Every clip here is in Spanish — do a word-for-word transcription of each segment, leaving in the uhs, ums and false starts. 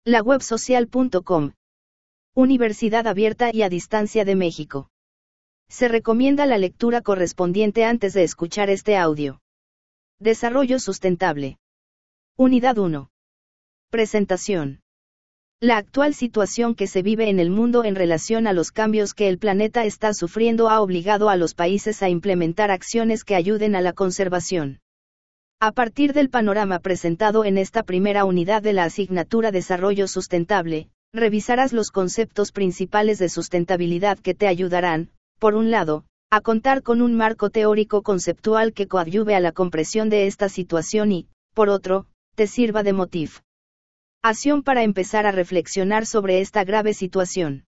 la web social punto com. Universidad Abierta y a Distancia de México. Se recomienda la lectura correspondiente antes de escuchar este audio. Desarrollo sustentable. Unidad uno. Presentación. La actual situación que se vive en el mundo en relación a los cambios que el planeta está sufriendo ha obligado a los países a implementar acciones que ayuden a la conservación. A partir del panorama presentado en esta primera unidad de la asignatura Desarrollo Sustentable, revisarás los conceptos principales de sustentabilidad que te ayudarán, por un lado, a contar con un marco teórico conceptual que coadyuve a la comprensión de esta situación y, por otro, te sirva de motivo. Acción para empezar a reflexionar sobre esta grave situación.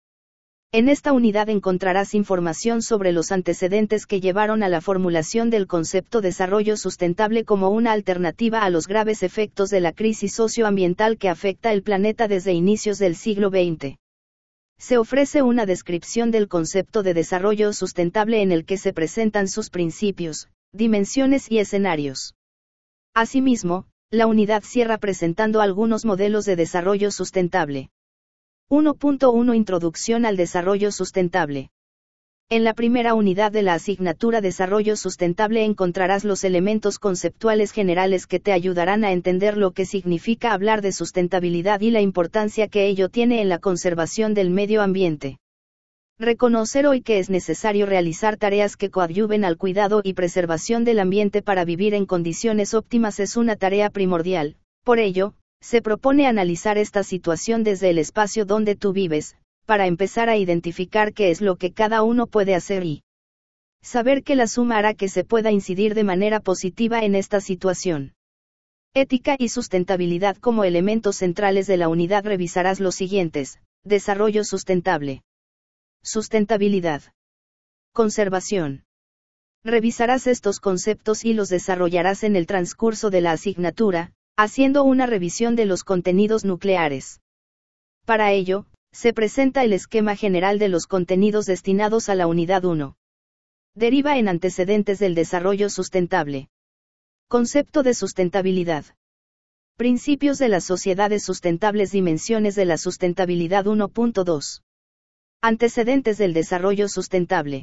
En esta unidad encontrarás información sobre los antecedentes que llevaron a la formulación del concepto desarrollo sustentable como una alternativa a los graves efectos de la crisis socioambiental que afecta el planeta desde inicios del siglo veinte. Se ofrece una descripción del concepto de desarrollo sustentable en el que se presentan sus principios, dimensiones y escenarios. Asimismo, la unidad cierra presentando algunos modelos de desarrollo sustentable. uno punto uno Introducción al desarrollo sustentable. En la primera unidad de la asignatura Desarrollo Sustentable encontrarás los elementos conceptuales generales que te ayudarán a entender lo que significa hablar de sustentabilidad y la importancia que ello tiene en la conservación del medio ambiente. Reconocer hoy que es necesario realizar tareas que coadyuven al cuidado y preservación del ambiente para vivir en condiciones óptimas es una tarea primordial. Por ello, se propone analizar esta situación desde el espacio donde tú vives, para empezar a identificar qué es lo que cada uno puede hacer y saber que la suma hará que se pueda incidir de manera positiva en esta situación. Ética y sustentabilidad como elementos centrales de la unidad revisarás los siguientes: desarrollo sustentable, sustentabilidad, conservación. Revisarás estos conceptos y los desarrollarás en el transcurso de la asignatura, haciendo una revisión de los contenidos nucleares. Para ello, se presenta el esquema general de los contenidos destinados a la unidad uno. Deriva en antecedentes del desarrollo sustentable. Concepto de sustentabilidad. Principios de las sociedades sustentables. Dimensiones de la sustentabilidad. uno punto dos. Antecedentes del desarrollo sustentable.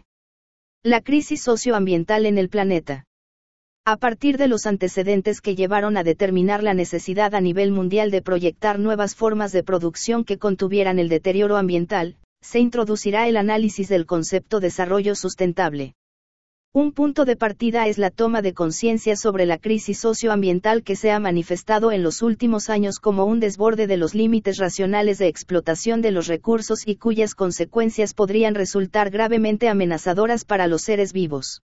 La crisis socioambiental en el planeta. A partir de los antecedentes que llevaron a determinar la necesidad a nivel mundial de proyectar nuevas formas de producción que contuvieran el deterioro ambiental, se introducirá el análisis del concepto desarrollo sustentable. Un punto de partida es la toma de conciencia sobre la crisis socioambiental que se ha manifestado en los últimos años como un desborde de los límites racionales de explotación de los recursos y cuyas consecuencias podrían resultar gravemente amenazadoras para los seres vivos.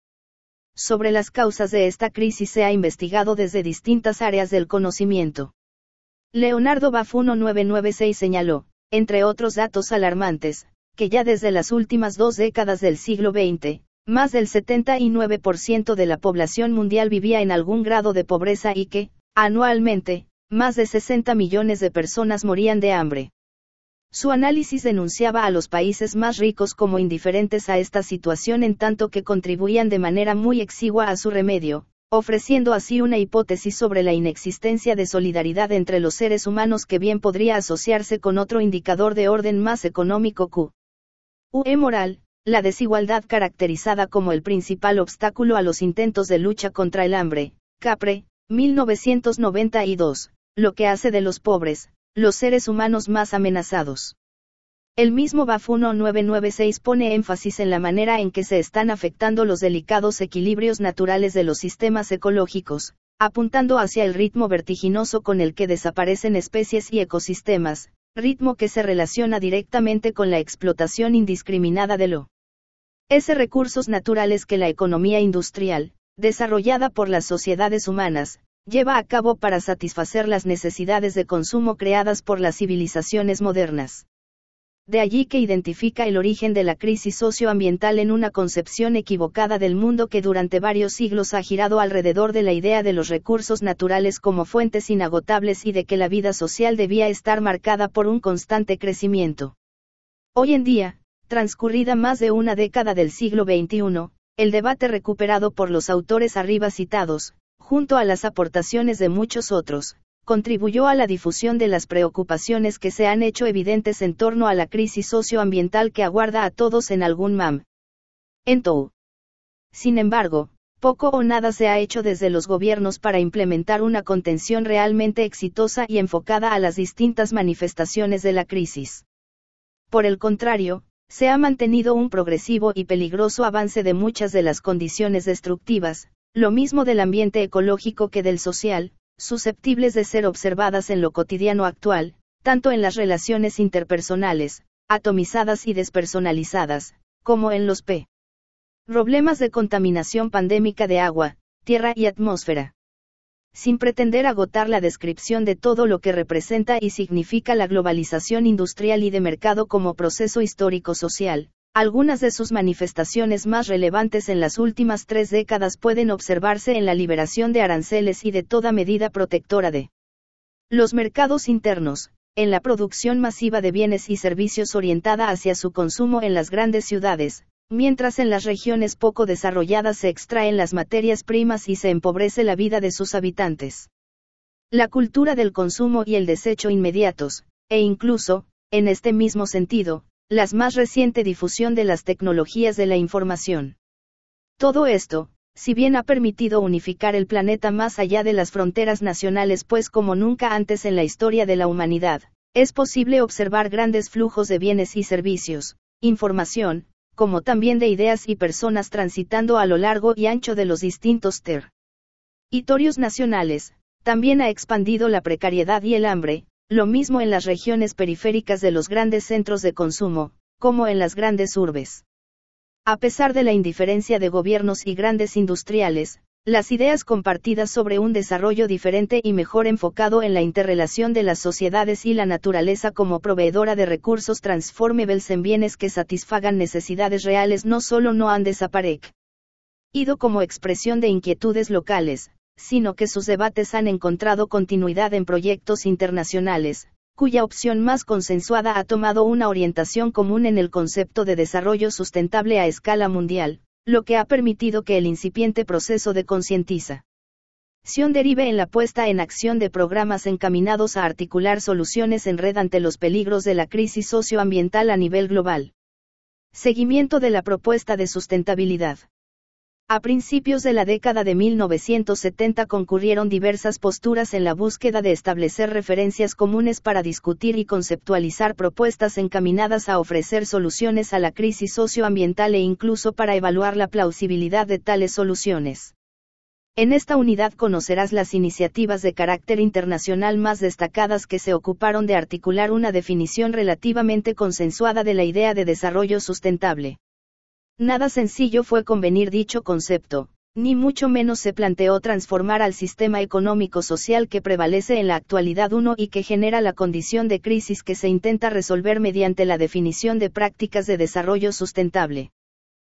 Sobre las causas de esta crisis se ha investigado desde distintas áreas del conocimiento. Leonardo Boff mil novecientos noventa y seis señaló, entre otros datos alarmantes, que ya desde las últimas dos décadas del siglo veinte, más del setenta y nueve por ciento de la población mundial vivía en algún grado de pobreza y que, anualmente, más de sesenta millones de personas morían de hambre. Su análisis denunciaba a los países más ricos como indiferentes a esta situación en tanto que contribuían de manera muy exigua a su remedio, ofreciendo así una hipótesis sobre la inexistencia de solidaridad entre los seres humanos que bien podría asociarse con otro indicador de orden más económico Q. U. moral, la desigualdad caracterizada como el principal obstáculo a los intentos de lucha contra el hambre, Capre, mil novecientos noventa y dos, lo que hace de los pobres, los seres humanos más amenazados. El mismo Boff mil novecientos noventa y seis pone énfasis en la manera en que se están afectando los delicados equilibrios naturales de los sistemas ecológicos, apuntando hacia el ritmo vertiginoso con el que desaparecen especies y ecosistemas, ritmo que se relaciona directamente con la explotación indiscriminada de los recursos naturales que la economía industrial, desarrollada por las sociedades humanas, lleva a cabo para satisfacer las necesidades de consumo creadas por las civilizaciones modernas. De allí que identifica el origen de la crisis socioambiental en una concepción equivocada del mundo que durante varios siglos ha girado alrededor de la idea de los recursos naturales como fuentes inagotables y de que la vida social debía estar marcada por un constante crecimiento. Hoy en día, transcurrida más de una década del siglo veintiuno, el debate recuperado por los autores arriba citados, junto a las aportaciones de muchos otros, contribuyó a la difusión de las preocupaciones que se han hecho evidentes en torno a la crisis socioambiental que aguarda a todos en algún momento. Sin embargo, poco o nada se ha hecho desde los gobiernos para implementar una contención realmente exitosa y enfocada a las distintas manifestaciones de la crisis. Por el contrario, se ha mantenido un progresivo y peligroso avance de muchas de las condiciones destructivas, lo mismo del ambiente ecológico que del social, susceptibles de ser observadas en lo cotidiano actual, tanto en las relaciones interpersonales, atomizadas y despersonalizadas, como en los p. problemas de contaminación pandémica de agua, tierra y atmósfera. Sin pretender agotar la descripción de todo lo que representa y significa la globalización industrial y de mercado como proceso histórico-social, algunas de sus manifestaciones más relevantes en las últimas tres décadas pueden observarse en la liberación de aranceles y de toda medida protectora de los mercados internos, en la producción masiva de bienes y servicios orientada hacia su consumo en las grandes ciudades, mientras en las regiones poco desarrolladas se extraen las materias primas y se empobrece la vida de sus habitantes. La cultura del consumo y el desecho inmediatos, e incluso, en este mismo sentido, la más reciente difusión de las tecnologías de la información. Todo esto, si bien ha permitido unificar el planeta más allá de las fronteras nacionales, pues como nunca antes en la historia de la humanidad, es posible observar grandes flujos de bienes y servicios, información, como también de ideas y personas transitando a lo largo y ancho de los distintos territorios nacionales. También ha expandido la precariedad y el hambre, lo mismo en las regiones periféricas de los grandes centros de consumo, como en las grandes urbes. A pesar de la indiferencia de gobiernos y grandes industriales, las ideas compartidas sobre un desarrollo diferente y mejor enfocado en la interrelación de las sociedades y la naturaleza como proveedora de recursos transformables en bienes que satisfagan necesidades reales no solo no han desaparecido como expresión de inquietudes locales, sino que sus debates han encontrado continuidad en proyectos internacionales, cuya opción más consensuada ha tomado una orientación común en el concepto de desarrollo sustentable a escala mundial, lo que ha permitido que el incipiente proceso de concientización derive en la puesta en acción de programas encaminados a articular soluciones en red ante los peligros de la crisis socioambiental a nivel global. Seguimiento de la propuesta de sustentabilidad. A principios de la década de mil novecientos setenta concurrieron diversas posturas en la búsqueda de establecer referencias comunes para discutir y conceptualizar propuestas encaminadas a ofrecer soluciones a la crisis socioambiental e incluso para evaluar la plausibilidad de tales soluciones. En esta unidad conocerás las iniciativas de carácter internacional más destacadas que se ocuparon de articular una definición relativamente consensuada de la idea de desarrollo sustentable. Nada sencillo fue convenir dicho concepto, ni mucho menos se planteó transformar al sistema económico-social que prevalece en la actualidad uno y que genera la condición de crisis que se intenta resolver mediante la definición de prácticas de desarrollo sustentable.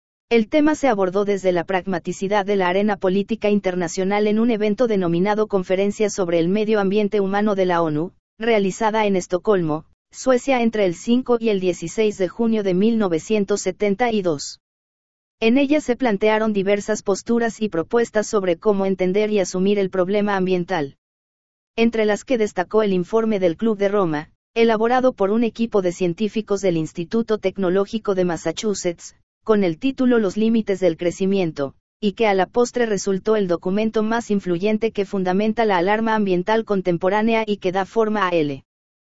El tema se abordó desde la pragmaticidad de la arena política internacional en un evento denominado Conferencia sobre el Medio Ambiente Humano de la ONU, realizada en Estocolmo, Suecia entre el cinco y el dieciséis de junio de mil novecientos setenta y dos. En ella se plantearon diversas posturas y propuestas sobre cómo entender y asumir el problema ambiental. Entre las que destacó el informe del Club de Roma, elaborado por un equipo de científicos del Instituto Tecnológico de Massachusetts, con el título Los límites del crecimiento, y que a la postre resultó el documento más influyente que fundamenta la alarma ambiental contemporánea y que da forma a la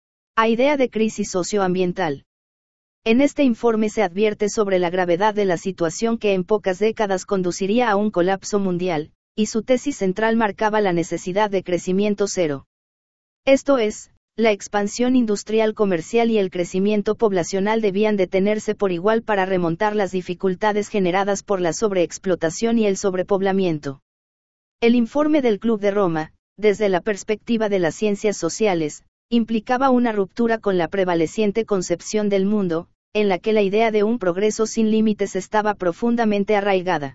a idea de crisis socioambiental. En este informe se advierte sobre la gravedad de la situación que en pocas décadas conduciría a un colapso mundial, y su tesis central marcaba la necesidad de crecimiento cero. Esto es, la expansión industrial comercial y el crecimiento poblacional debían detenerse por igual para remontar las dificultades generadas por la sobreexplotación y el sobrepoblamiento. El informe del Club de Roma, desde la perspectiva de las ciencias sociales, implicaba una ruptura con la prevaleciente concepción del mundo, en la que la idea de un progreso sin límites estaba profundamente arraigada.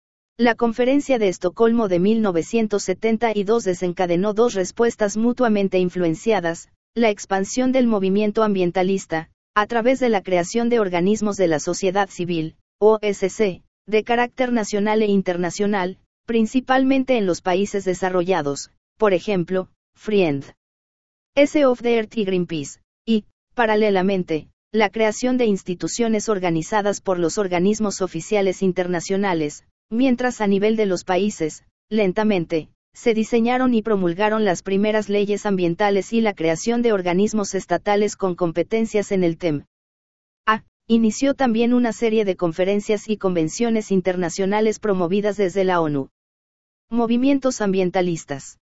La Conferencia de Estocolmo de mil novecientos setenta y dos desencadenó dos respuestas mutuamente influenciadas: la expansión del movimiento ambientalista, a través de la creación de organismos de la sociedad civil, O S C, de carácter nacional e internacional, principalmente en los países desarrollados, por ejemplo, Friend. S of the Earth y Greenpeace, y, paralelamente, la creación de instituciones organizadas por los organismos oficiales internacionales, mientras a nivel de los países, lentamente, se diseñaron y promulgaron las primeras leyes ambientales y la creación de organismos estatales con competencias en el tema. A. Inició también una serie de conferencias y convenciones internacionales promovidas desde la ONU. Movimientos ambientalistas.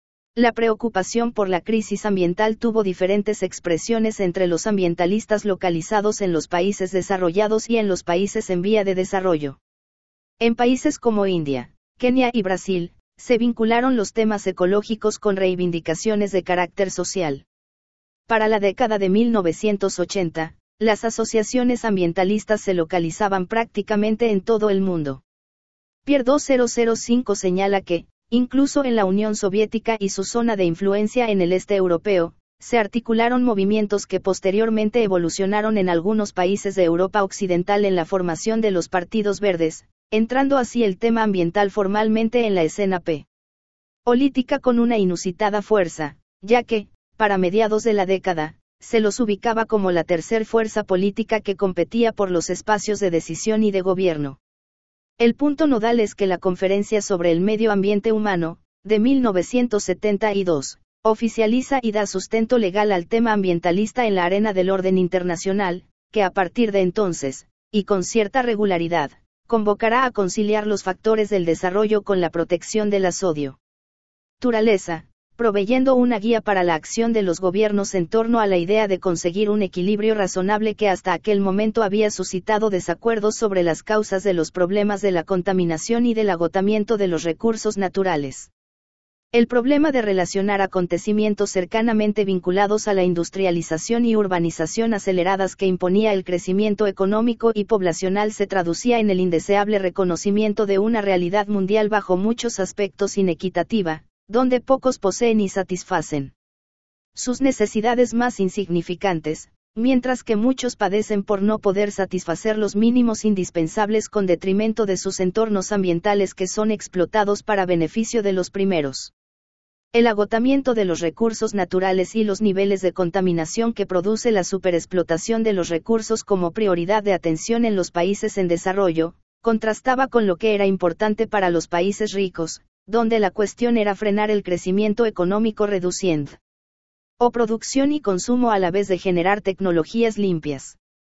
La preocupación por la crisis ambiental tuvo diferentes expresiones entre los ambientalistas localizados en los países desarrollados y en los países en vía de desarrollo. En países como India, Kenia y Brasil, se vincularon los temas ecológicos con reivindicaciones de carácter social. Para la década de mil novecientos ochenta, las asociaciones ambientalistas se localizaban prácticamente en todo el mundo. Pierre dos mil cinco señala que, incluso en la Unión Soviética y su zona de influencia en el este europeo, se articularon movimientos que posteriormente evolucionaron en algunos países de Europa Occidental en la formación de los partidos verdes, entrando así el tema ambiental formalmente en la escena política con una inusitada fuerza, ya que, para mediados de la década, se los ubicaba como la tercer fuerza política que competía por los espacios de decisión y de gobierno. El punto nodal es que la Conferencia sobre el Medio Ambiente Humano, de mil novecientos setenta y dos, oficializa y da sustento legal al tema ambientalista en la arena del orden internacional, que a partir de entonces, y con cierta regularidad, convocará a conciliar los factores del desarrollo con la protección de la socionaturaleza, proveyendo una guía para la acción de los gobiernos en torno a la idea de conseguir un equilibrio razonable que hasta aquel momento había suscitado desacuerdos sobre las causas de los problemas de la contaminación y del agotamiento de los recursos naturales. El problema de relacionar acontecimientos cercanamente vinculados a la industrialización y urbanización aceleradas que imponía el crecimiento económico y poblacional se traducía en el indeseable reconocimiento de una realidad mundial bajo muchos aspectos inequitativa, donde pocos poseen y satisfacen sus necesidades más insignificantes, mientras que muchos padecen por no poder satisfacer los mínimos indispensables con detrimento de sus entornos ambientales que son explotados para beneficio de los primeros. El agotamiento de los recursos naturales y los niveles de contaminación que produce la superexplotación de los recursos como prioridad de atención en los países en desarrollo, contrastaba con lo que era importante para los países ricos, donde la cuestión era frenar el crecimiento económico reduciendo o producción y consumo a la vez de generar tecnologías limpias.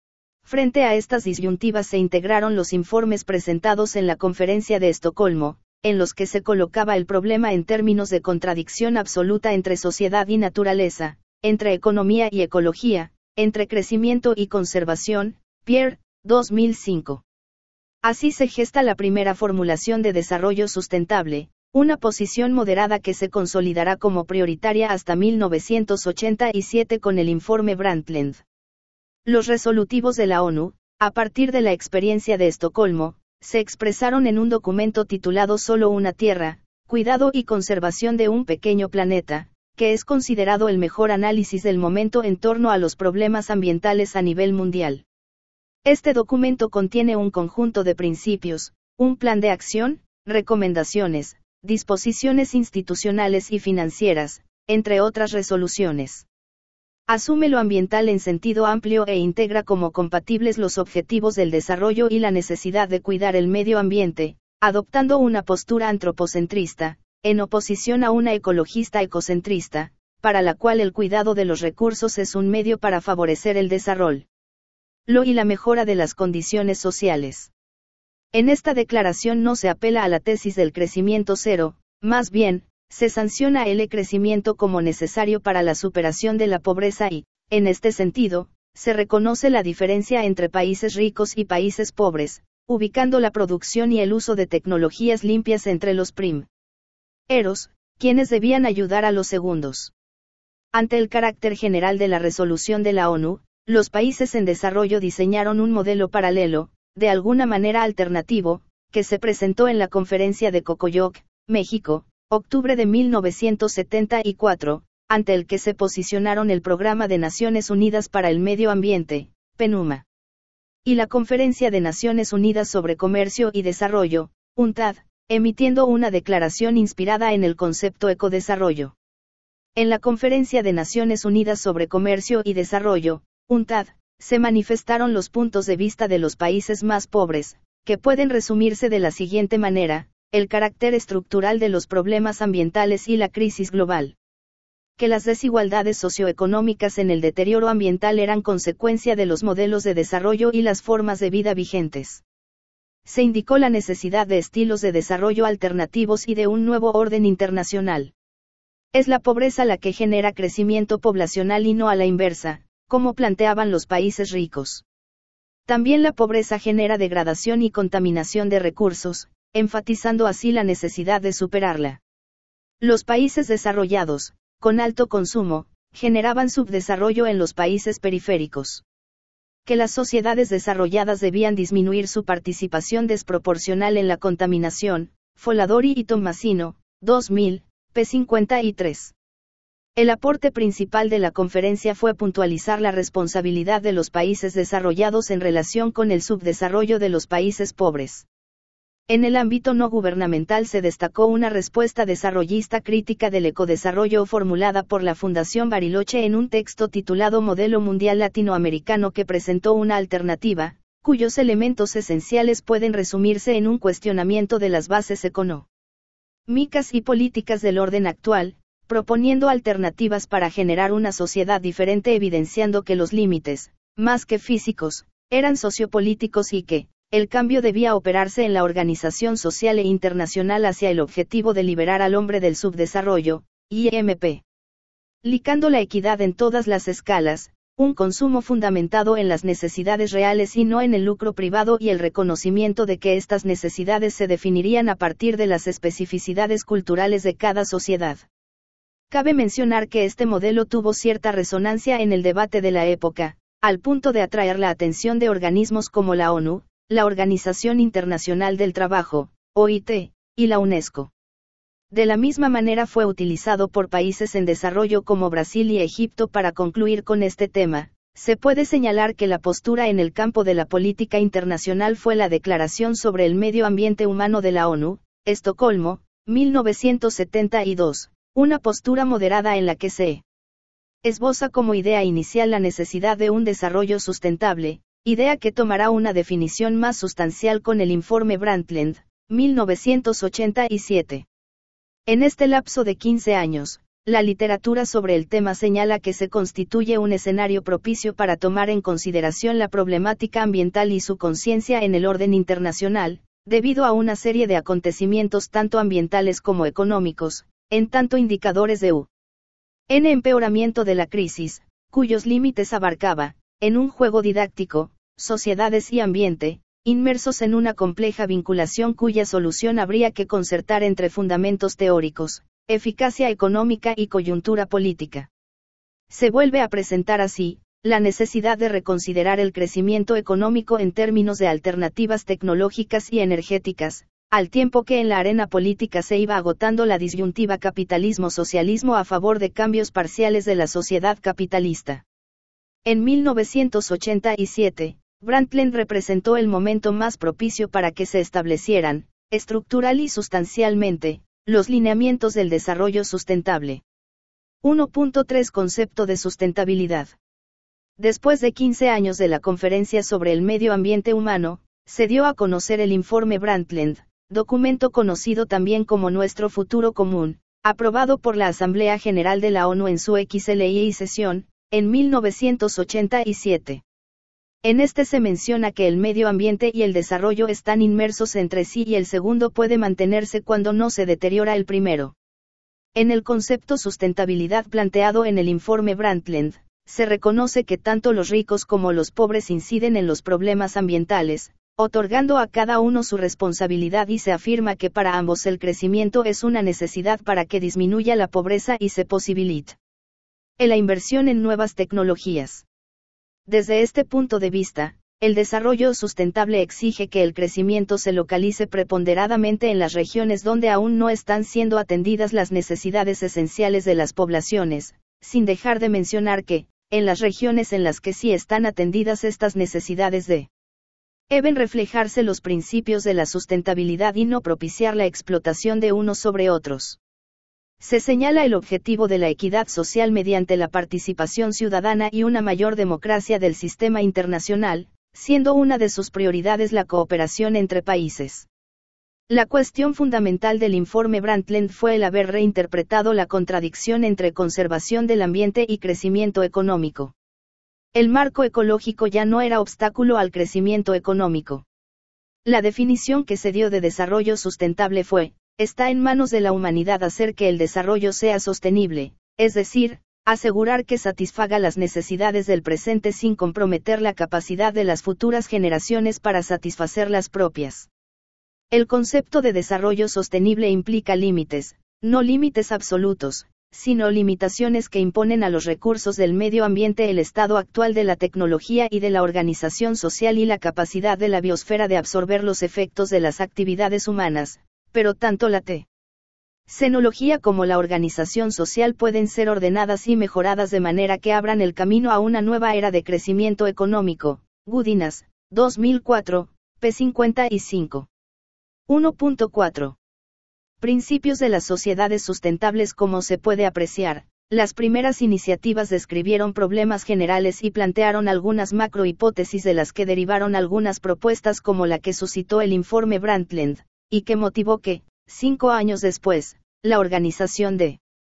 Frente a estas disyuntivas se integraron los informes presentados en la Conferencia de Estocolmo, en los que se colocaba el problema en términos de contradicción absoluta entre sociedad y naturaleza, entre economía y ecología, entre crecimiento y conservación, Pierre, dos mil cinco. Así se gesta la primera formulación de desarrollo sustentable, una posición moderada que se consolidará como prioritaria hasta mil novecientos ochenta y siete con el informe Brundtland. Los resolutivos de la ONU, a partir de la experiencia de Estocolmo, se expresaron en un documento titulado Solo una Tierra, Cuidado y Conservación de un Pequeño Planeta, que es considerado el mejor análisis del momento en torno a los problemas ambientales a nivel mundial. Este documento contiene un conjunto de principios, un plan de acción, recomendaciones, disposiciones institucionales y financieras, entre otras resoluciones. Asume lo ambiental en sentido amplio e integra como compatibles los objetivos del desarrollo y la necesidad de cuidar el medio ambiente, adoptando una postura antropocentrista, en oposición a una ecologista ecocentrista, para la cual el cuidado de los recursos es un medio para favorecer el desarrollo y la mejora de las condiciones sociales. En esta declaración no se apela a la tesis del crecimiento cero, más bien, se sanciona el crecimiento como necesario para la superación de la pobreza y, en este sentido, se reconoce la diferencia entre países ricos y países pobres, ubicando la producción y el uso de tecnologías limpias entre los primeros, quienes debían ayudar a los segundos. Ante el carácter general de la resolución de la ONU, los países en desarrollo diseñaron un modelo paralelo, de alguna manera alternativo, que se presentó en la Conferencia de Cocoyoc, México, octubre de mil novecientos setenta y cuatro, ante el que se posicionaron el Programa de Naciones Unidas para el Medio Ambiente, PNUMA, y la Conferencia de Naciones Unidas sobre Comercio y Desarrollo, UNCTAD, emitiendo una declaración inspirada en el concepto ecodesarrollo. En la Conferencia de Naciones Unidas sobre Comercio y Desarrollo, UNCTAD, se manifestaron los puntos de vista de los países más pobres, que pueden resumirse de la siguiente manera: el carácter estructural de los problemas ambientales y la crisis global. Que las desigualdades socioeconómicas en el deterioro ambiental eran consecuencia de los modelos de desarrollo y las formas de vida vigentes. Se indicó la necesidad de estilos de desarrollo alternativos y de un nuevo orden internacional. Es la pobreza la que genera crecimiento poblacional y no a la inversa, como planteaban los países ricos. También la pobreza genera degradación y contaminación de recursos, enfatizando así la necesidad de superarla. Los países desarrollados, con alto consumo, generaban subdesarrollo en los países periféricos. Que las sociedades desarrolladas debían disminuir su participación desproporcional en la contaminación, Foladori y Tomasino, dos mil, p cincuenta y tres. El aporte principal de la conferencia fue puntualizar la responsabilidad de los países desarrollados en relación con el subdesarrollo de los países pobres. En el ámbito no gubernamental se destacó una respuesta desarrollista crítica del ecodesarrollo formulada por la Fundación Bariloche en un texto titulado Modelo Mundial Latinoamericano, que presentó una alternativa, cuyos elementos esenciales pueden resumirse en un cuestionamiento de las bases económicas y políticas del orden actual, proponiendo alternativas para generar una sociedad diferente, evidenciando que los límites, más que físicos, eran sociopolíticos y que, el cambio debía operarse en la organización social e internacional hacia el objetivo de liberar al hombre del subdesarrollo, I M P. Licando la equidad en todas las escalas, un consumo fundamentado en las necesidades reales y no en el lucro privado, y el reconocimiento de que estas necesidades se definirían a partir de las especificidades culturales de cada sociedad. Cabe mencionar que este modelo tuvo cierta resonancia en el debate de la época, al punto de atraer la atención de organismos como la ONU, la Organización Internacional del Trabajo, O I T, y la UNESCO. De la misma manera fue utilizado por países en desarrollo como Brasil y Egipto. Para concluir con este tema, se puede señalar que la postura en el campo de la política internacional fue la Declaración sobre el Medio Ambiente Humano de la ONU, Estocolmo, mil novecientos setenta y dos, una postura moderada en la que se esboza como idea inicial la necesidad de un desarrollo sustentable, idea que tomará una definición más sustancial con el informe Brundtland, mil novecientos ochenta y siete. En este lapso de quince años, la literatura sobre el tema señala que se constituye un escenario propicio para tomar en consideración la problemática ambiental y su conciencia en el orden internacional, debido a una serie de acontecimientos tanto ambientales como económicos, en tanto indicadores de U N empeoramiento de la crisis, cuyos límites abarcaba, en un juego didáctico, sociedades y ambiente, inmersos en una compleja vinculación cuya solución habría que concertar entre fundamentos teóricos, eficacia económica y coyuntura política. Se vuelve a presentar así, la necesidad de reconsiderar el crecimiento económico en términos de alternativas tecnológicas y energéticas, al tiempo que en la arena política se iba agotando la disyuntiva capitalismo-socialismo a favor de cambios parciales de la sociedad capitalista. En mil novecientos ochenta y siete, Brundtland representó el momento más propicio para que se establecieran, estructural y sustancialmente, los lineamientos del desarrollo sustentable. uno punto tres Concepto de sustentabilidad. Después de quince años de la Conferencia sobre el Medio Ambiente Humano, se dio a conocer el informe Brundtland, documento conocido también como Nuestro Futuro Común, aprobado por la Asamblea General de la ONU en su X L I sesión, en mil novecientos ochenta y siete. En este se menciona que el medio ambiente y el desarrollo están inmersos entre sí y el segundo puede mantenerse cuando no se deteriora el primero. En el concepto sustentabilidad planteado en el informe Brundtland, se reconoce que tanto los ricos como los pobres inciden en los problemas ambientales, otorgando a cada uno su responsabilidad, y se afirma que para ambos el crecimiento es una necesidad para que disminuya la pobreza y se posibilite la inversión en nuevas tecnologías. Desde este punto de vista, el desarrollo sustentable exige que el crecimiento se localice preponderadamente en las regiones donde aún no están siendo atendidas las necesidades esenciales de las poblaciones, sin dejar de mencionar que, en las regiones en las que sí están atendidas estas necesidades deben reflejarse los principios de la sustentabilidad y no propiciar la explotación de unos sobre otros. Se señala el objetivo de la equidad social mediante la participación ciudadana y una mayor democracia del sistema internacional, siendo una de sus prioridades la cooperación entre países. La cuestión fundamental del informe Brundtland fue el haber reinterpretado la contradicción entre conservación del ambiente y crecimiento económico. El marco ecológico ya no era obstáculo al crecimiento económico. La definición que se dio de desarrollo sustentable fue: está en manos de la humanidad hacer que el desarrollo sea sostenible, es decir, asegurar que satisfaga las necesidades del presente sin comprometer la capacidad de las futuras generaciones para satisfacer las propias. El concepto de desarrollo sostenible implica límites, no límites absolutos, sino limitaciones que imponen a los recursos del medio ambiente el estado actual de la tecnología y de la organización social y la capacidad de la biosfera de absorber los efectos de las actividades humanas, pero tanto la tecnología como la organización social pueden ser ordenadas y mejoradas de manera que abran el camino a una nueva era de crecimiento económico. Gudinas, dos mil cuatro, p cincuenta y cinco. uno punto cuatro. Principios de las sociedades sustentables. Como se puede apreciar, las primeras iniciativas describieron problemas generales y plantearon algunas macrohipótesis de las que derivaron algunas propuestas como la que suscitó el informe Brundtland, y que motivó que, cinco años después, la Organización de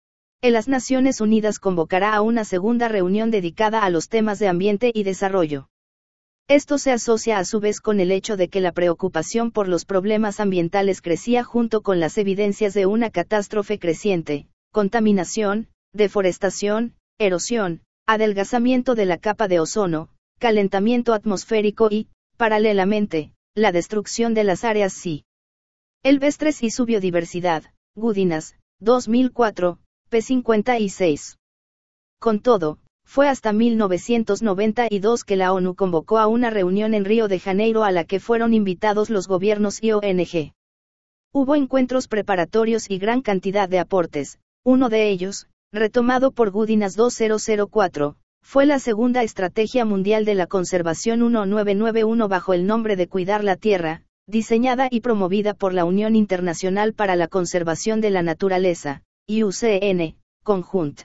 las Naciones Unidas convocará a una segunda reunión dedicada a los temas de ambiente y desarrollo. Esto se asocia a su vez con el hecho de que la preocupación por los problemas ambientales crecía junto con las evidencias de una catástrofe creciente: contaminación, deforestación, erosión, adelgazamiento de la capa de ozono, calentamiento atmosférico y, paralelamente, la destrucción de las áreas silvestres y su biodiversidad. Gudinas, dos mil cuatro, p cincuenta y seis. Con todo, fue hasta mil novecientos noventa y dos que la ONU convocó a una reunión en Río de Janeiro a la que fueron invitados los gobiernos y O N G. Hubo encuentros preparatorios y gran cantidad de aportes. Uno de ellos, retomado por Gudinas dos mil cuatro, fue la segunda Estrategia Mundial de la Conservación mil novecientos noventa y uno bajo el nombre de Cuidar la Tierra, diseñada y promovida por la Unión Internacional para la Conservación de la Naturaleza, I U C N, conjunt.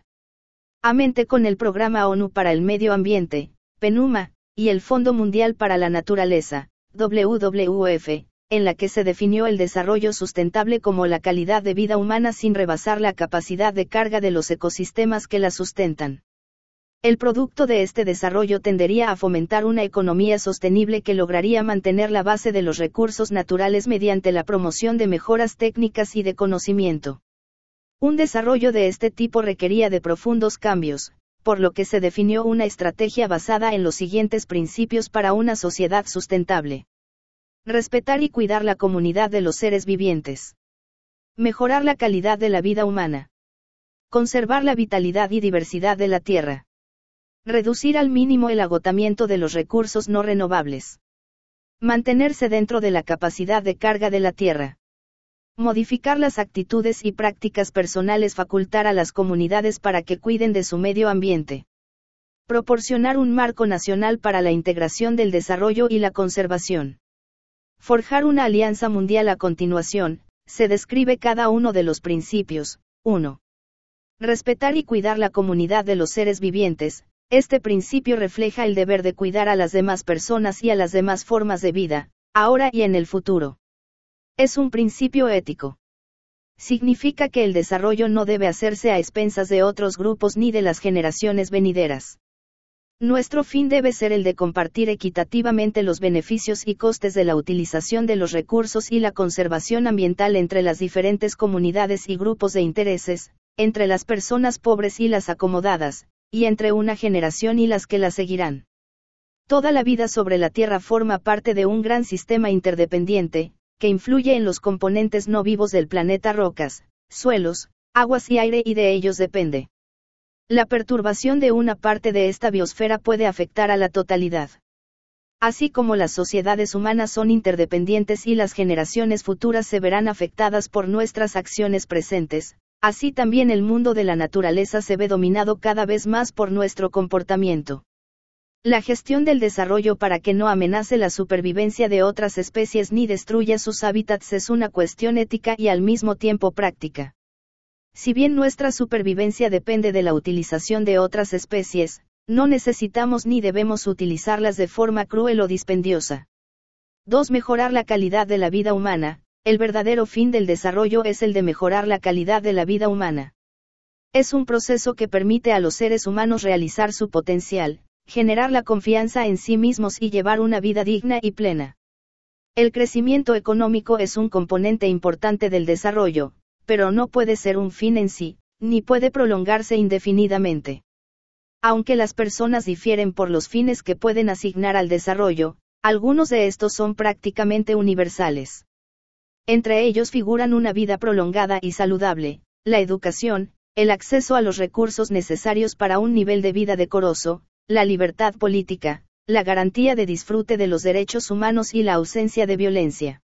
Amente con el Programa ONU para el Medio Ambiente, PNUMA, y el Fondo Mundial para la Naturaleza, W W F, en la que se definió el desarrollo sustentable como la calidad de vida humana sin rebasar la capacidad de carga de los ecosistemas que la sustentan. El producto de este desarrollo tendería a fomentar una economía sostenible que lograría mantener la base de los recursos naturales mediante la promoción de mejoras técnicas y de conocimiento. Un desarrollo de este tipo requería de profundos cambios, por lo que se definió una estrategia basada en los siguientes principios para una sociedad sustentable. Respetar y cuidar la comunidad de los seres vivientes. Mejorar la calidad de la vida humana. Conservar la vitalidad y diversidad de la tierra. Reducir al mínimo el agotamiento de los recursos no renovables. Mantenerse dentro de la capacidad de carga de la tierra. Modificar las actitudes y prácticas personales. Facultar a las comunidades para que cuiden de su medio ambiente. Proporcionar un marco nacional para la integración del desarrollo y la conservación. Forjar una alianza mundial. A continuación, se describe cada uno de los principios. uno. Respetar y cuidar la comunidad de los seres vivientes. Este principio refleja el deber de cuidar a las demás personas y a las demás formas de vida, ahora y en el futuro. Es un principio ético. Significa que el desarrollo no debe hacerse a expensas de otros grupos ni de las generaciones venideras. Nuestro fin debe ser el de compartir equitativamente los beneficios y costes de la utilización de los recursos y la conservación ambiental entre las diferentes comunidades y grupos de intereses, entre las personas pobres y las acomodadas, y entre una generación y las que la seguirán. Toda la vida sobre la Tierra forma parte de un gran sistema interdependiente, que influye en los componentes no vivos del planeta: rocas, suelos, aguas y aire, y de ellos depende. La perturbación de una parte de esta biosfera puede afectar a la totalidad. Así como las sociedades humanas son interdependientes y las generaciones futuras se verán afectadas por nuestras acciones presentes, así también el mundo de la naturaleza se ve dominado cada vez más por nuestro comportamiento. La gestión del desarrollo para que no amenace la supervivencia de otras especies ni destruya sus hábitats es una cuestión ética y al mismo tiempo práctica. Si bien nuestra supervivencia depende de la utilización de otras especies, no necesitamos ni debemos utilizarlas de forma cruel o dispendiosa. dos Mejorar la calidad de la vida humana. El verdadero fin del desarrollo es el de mejorar la calidad de la vida humana. Es un proceso que permite a los seres humanos realizar su potencial, generar la confianza en sí mismos y llevar una vida digna y plena. El crecimiento económico es un componente importante del desarrollo, pero no puede ser un fin en sí, ni puede prolongarse indefinidamente. Aunque las personas difieren por los fines que pueden asignar al desarrollo, algunos de estos son prácticamente universales. Entre ellos figuran una vida prolongada y saludable, la educación, el acceso a los recursos necesarios para un nivel de vida decoroso, la libertad política, la garantía de disfrute de los derechos humanos y la ausencia de violencia.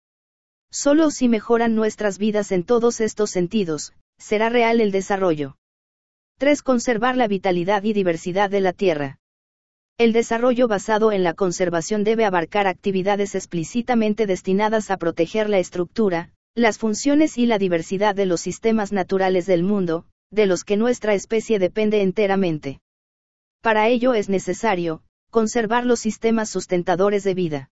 Solo si mejoran nuestras vidas en todos estos sentidos, será real el desarrollo. tres Conservar la vitalidad y diversidad de la Tierra. El desarrollo basado en la conservación debe abarcar actividades explícitamente destinadas a proteger la estructura, las funciones y la diversidad de los sistemas naturales del mundo, de los que nuestra especie depende enteramente. Para ello es necesario conservar los sistemas sustentadores de vida.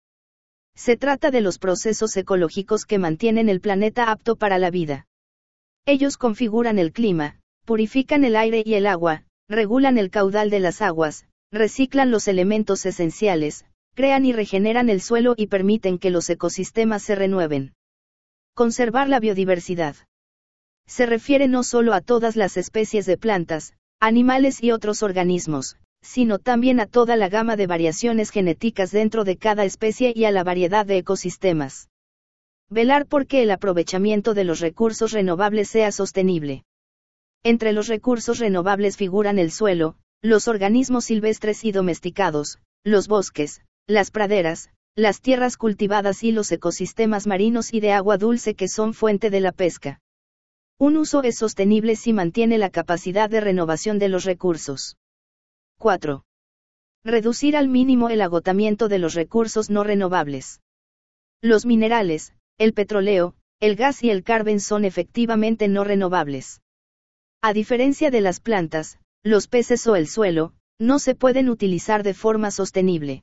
Se trata de los procesos ecológicos que mantienen el planeta apto para la vida. Ellos configuran el clima, purifican el aire y el agua, regulan el caudal de las aguas, reciclan los elementos esenciales, crean y regeneran el suelo y permiten que los ecosistemas se renueven. Conservar la biodiversidad. Se refiere no solo a todas las especies de plantas, animales y otros organismos, sino también a toda la gama de variaciones genéticas dentro de cada especie y a la variedad de ecosistemas. Velar por que el aprovechamiento de los recursos renovables sea sostenible. Entre los recursos renovables figuran el suelo, los organismos silvestres y domesticados, los bosques, las praderas, las tierras cultivadas y los ecosistemas marinos y de agua dulce que son fuente de la pesca. Un uso es sostenible si mantiene la capacidad de renovación de los recursos. cuatro. Reducir al mínimo el agotamiento de los recursos no renovables. Los minerales, el petróleo, el gas y el carbón son efectivamente no renovables. A diferencia de las plantas, los peces o el suelo, no se pueden utilizar de forma sostenible.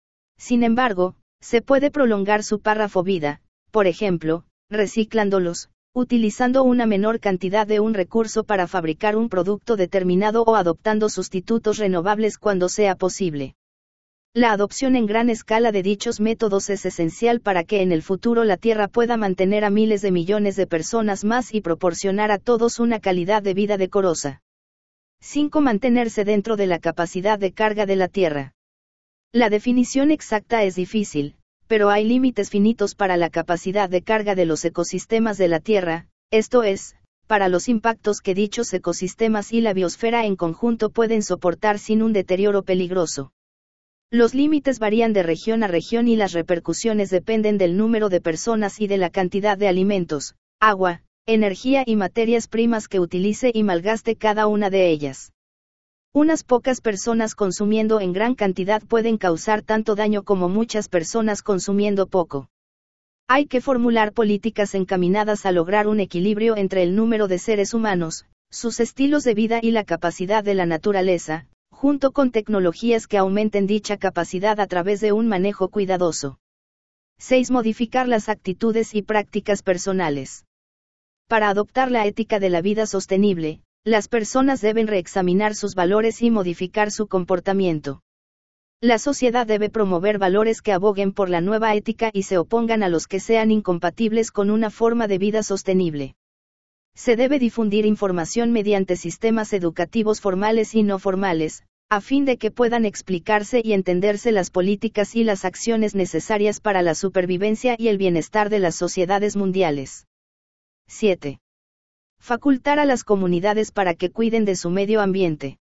Sin embargo, se puede prolongar su párrafo vida, por ejemplo, reciclándolos, utilizando una menor cantidad de un recurso para fabricar un producto determinado o adoptando sustitutos renovables cuando sea posible. La adopción en gran escala de dichos métodos es esencial para que en el futuro la Tierra pueda mantener a miles de millones de personas más y proporcionar a todos una calidad de vida decorosa. cinco Mantenerse dentro de la capacidad de carga de la Tierra. La definición exacta es difícil, pero hay límites finitos para la capacidad de carga de los ecosistemas de la Tierra, esto es, para los impactos que dichos ecosistemas y la biosfera en conjunto pueden soportar sin un deterioro peligroso. Los límites varían de región a región y las repercusiones dependen del número de personas y de la cantidad de alimentos, agua, energía y materias primas que utilice y malgaste cada una de ellas. Unas pocas personas consumiendo en gran cantidad pueden causar tanto daño como muchas personas consumiendo poco. Hay que formular políticas encaminadas a lograr un equilibrio entre el número de seres humanos, sus estilos de vida y la capacidad de la naturaleza, junto con tecnologías que aumenten dicha capacidad a través de un manejo cuidadoso. seis Modificar las actitudes y prácticas personales. Para adoptar la ética de la vida sostenible, las personas deben reexaminar sus valores y modificar su comportamiento. La sociedad debe promover valores que aboguen por la nueva ética y se opongan a los que sean incompatibles con una forma de vida sostenible. Se debe difundir información mediante sistemas educativos formales y no formales, a fin de que puedan explicarse y entenderse las políticas y las acciones necesarias para la supervivencia y el bienestar de las sociedades mundiales. siete. Facultar a las comunidades para que cuiden de su medio ambiente.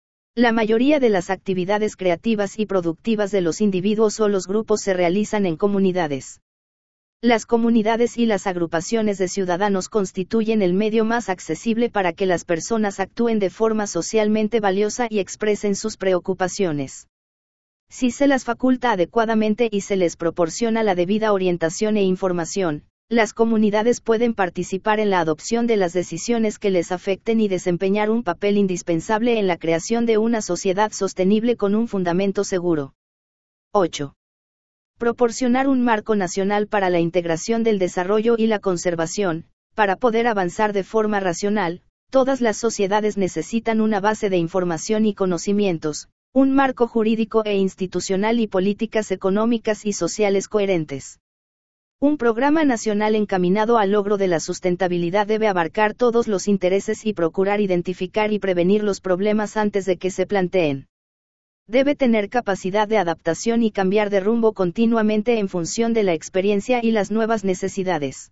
La mayoría de las actividades creativas y productivas de los individuos o los grupos se realizan en comunidades. Las comunidades y las agrupaciones de ciudadanos constituyen el medio más accesible para que las personas actúen de forma socialmente valiosa y expresen sus preocupaciones. Si se las faculta adecuadamente y se les proporciona la debida orientación e información, las comunidades pueden participar en la adopción de las decisiones que les afecten y desempeñar un papel indispensable en la creación de una sociedad sostenible con un fundamento seguro. ocho. Proporcionar un marco nacional para la integración del desarrollo y la conservación. Para poder avanzar de forma racional, todas las sociedades necesitan una base de información y conocimientos, un marco jurídico e institucional y políticas económicas y sociales coherentes. Un programa nacional encaminado al logro de la sustentabilidad debe abarcar todos los intereses y procurar identificar y prevenir los problemas antes de que se planteen. Debe tener capacidad de adaptación y cambiar de rumbo continuamente en función de la experiencia y las nuevas necesidades.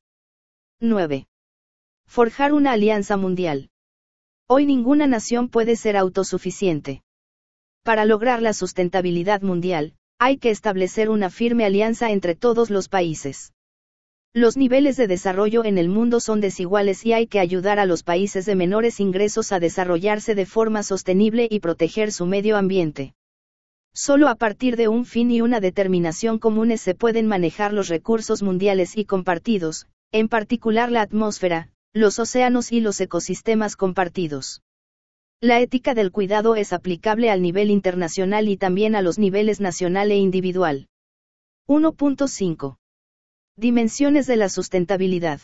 nueve. Forjar una alianza mundial. Hoy ninguna nación puede ser autosuficiente. Para lograr la sustentabilidad mundial, hay que establecer una firme alianza entre todos los países. Los niveles de desarrollo en el mundo son desiguales y hay que ayudar a los países de menores ingresos a desarrollarse de forma sostenible y proteger su medio ambiente. Solo a partir de un fin y una determinación comunes se pueden manejar los recursos mundiales y compartidos, en particular la atmósfera, los océanos y los ecosistemas compartidos. La ética del cuidado es aplicable al nivel internacional y también a los niveles nacional e individual. uno punto cinco. Dimensiones de la sustentabilidad.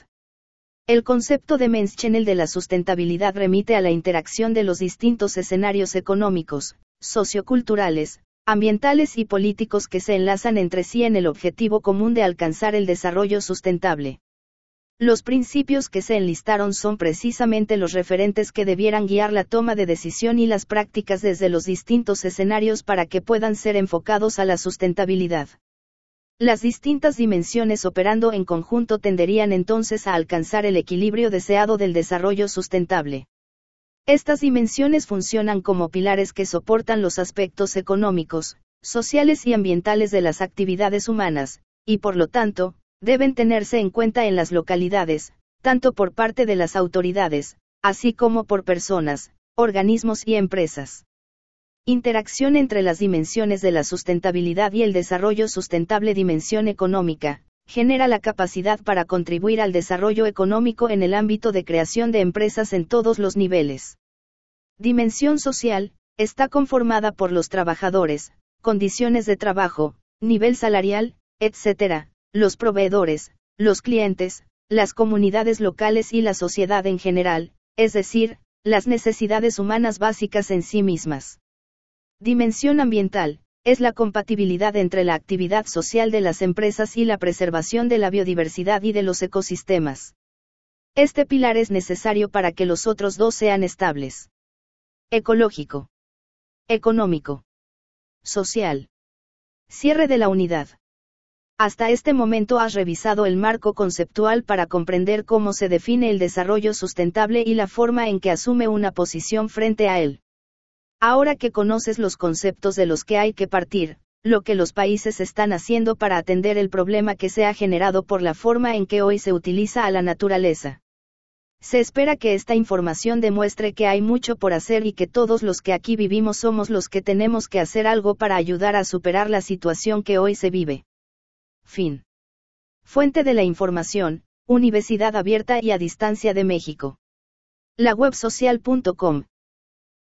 El concepto de Menschenel de la sustentabilidad remite a la interacción de los distintos escenarios económicos, socioculturales, ambientales y políticos que se enlazan entre sí en el objetivo común de alcanzar el desarrollo sustentable. Los principios que se enlistaron son precisamente los referentes que debieran guiar la toma de decisión y las prácticas desde los distintos escenarios para que puedan ser enfocados a la sustentabilidad. Las distintas dimensiones operando en conjunto tenderían entonces a alcanzar el equilibrio deseado del desarrollo sustentable. Estas dimensiones funcionan como pilares que soportan los aspectos económicos, sociales y ambientales de las actividades humanas, y por lo tanto, deben tenerse en cuenta en las localidades, tanto por parte de las autoridades, así como por personas, organismos y empresas. Interacción entre las dimensiones de la sustentabilidad y el desarrollo sustentable. Dimensión económica, genera la capacidad para contribuir al desarrollo económico en el ámbito de creación de empresas en todos los niveles. Dimensión social, está conformada por los trabajadores, condiciones de trabajo, nivel salarial, etcétera, los proveedores, los clientes, las comunidades locales y la sociedad en general, es decir, las necesidades humanas básicas en sí mismas. Dimensión ambiental, es la compatibilidad entre la actividad social de las empresas y la preservación de la biodiversidad y de los ecosistemas. Este pilar es necesario para que los otros dos sean estables. Ecológico. Económico. Social. Cierre de la unidad. Hasta este momento has revisado el marco conceptual para comprender cómo se define el desarrollo sustentable y la forma en que asume una posición frente a él. Ahora que conoces los conceptos de los que hay que partir, lo que los países están haciendo para atender el problema que se ha generado por la forma en que hoy se utiliza a la naturaleza. Se espera que esta información demuestre que hay mucho por hacer y que todos los que aquí vivimos somos los que tenemos que hacer algo para ayudar a superar la situación que hoy se vive. Fin. Fuente de la información, Universidad Abierta y a Distancia de México. La web social punto com.